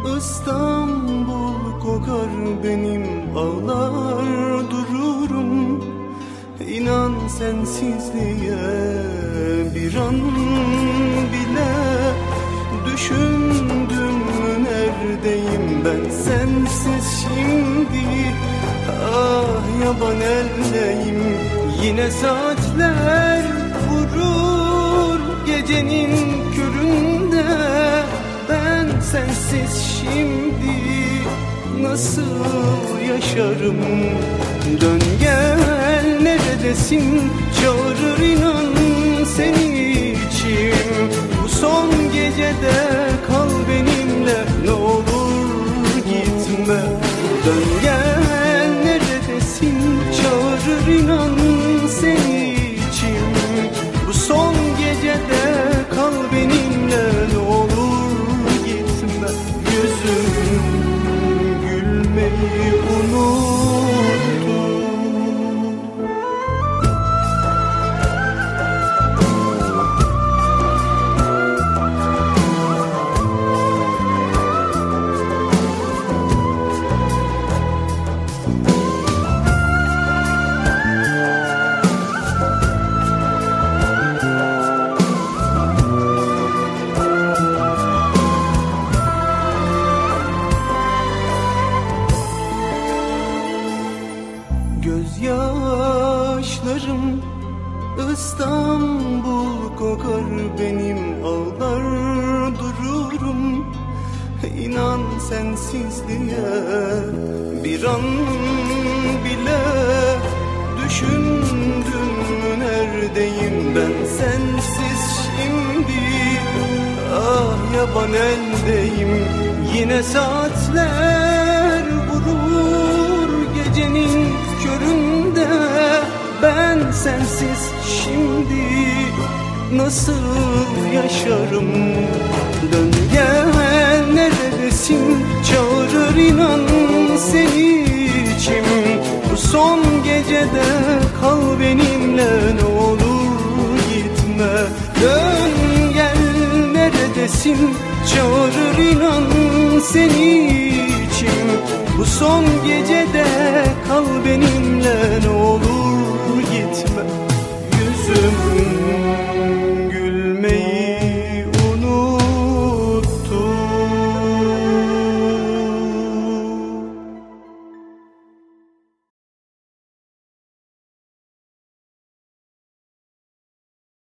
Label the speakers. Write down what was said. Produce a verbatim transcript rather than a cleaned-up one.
Speaker 1: İstanbul kokar benim, ağlar dururum. İnan sensizliğe bir an bile düşündüm mü neredeyim ben sensiz şimdi. Ah yaban eldeyim, yine saatler vurur gecenin köründe. Ben sensiz şimdi nasıl yaşarım? Dön gel, neredesin? Çağırır inan seni içim. Bu son gecede kal benimle, ne olur gitme. Dön gel, neredesin? Çağırır inan seni içim. Bu son gecede kal benimle, ne olur gitme. Yüzüm gülmeyi unut. Gözyaşlarım İstanbul kokar benim, ağlar dururum. İnan sensizliğe bir an bile düşündüm mü neredeyim ben sensiz şimdi. Ah yaban eldeyim, yine saatler vurur gecenin köründe. Ben sensiz şimdi nasıl yaşarım? Dön gel, neredesin? Çağırır inan seni içim. Bu son gecede kal benimle, ne olur gitme. Dön gel, neredesin? Çağırır inan seni içim. Bu son gecede kal benimle, ne olur